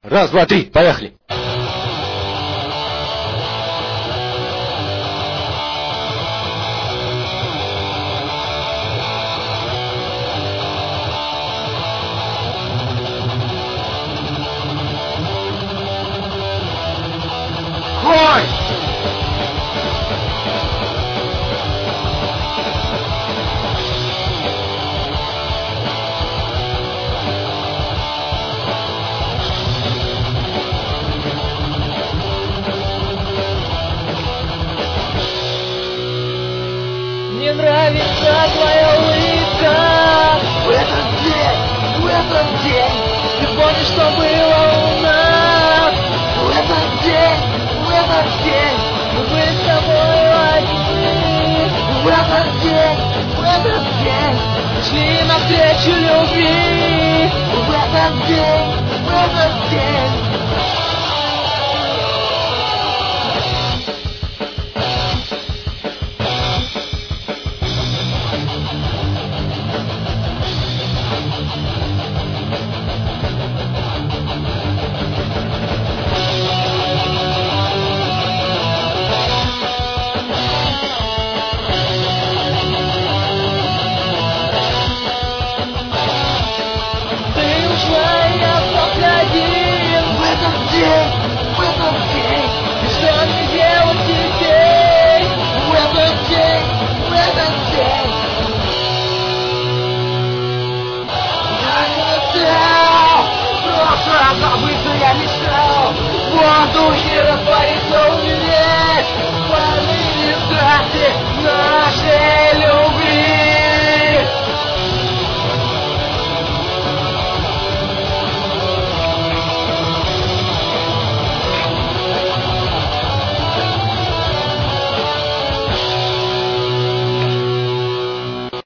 Раз, два, три, поехали. Ой! Мне нравится твоя улыбка. В этот день, Ты помнишь, что было у нас? в этот день, Мы были с тобой одни. в этот день, Шли навстречу любви. в этот день. Ты ушла, и я остался один. В этот день, И что мне делать теперь? в этот день. Я хотел просто забыться, я мечтал. В воздухе раствориться, умереть. Полыни страсти на